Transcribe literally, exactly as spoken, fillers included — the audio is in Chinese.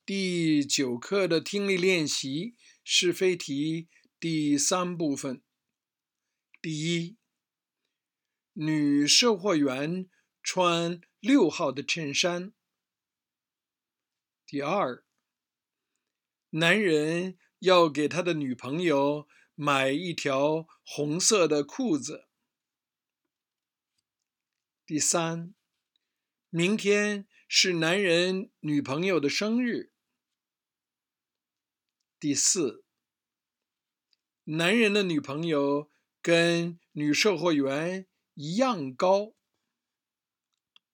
第九课的听力练习是非题第三部分。第一，女售货员穿六号的衬衫。第二，男人要给他的女朋友买一条红色的裤子。第三，明天是男人女朋友的生日。第四，男人的女朋友跟女售货员一样高。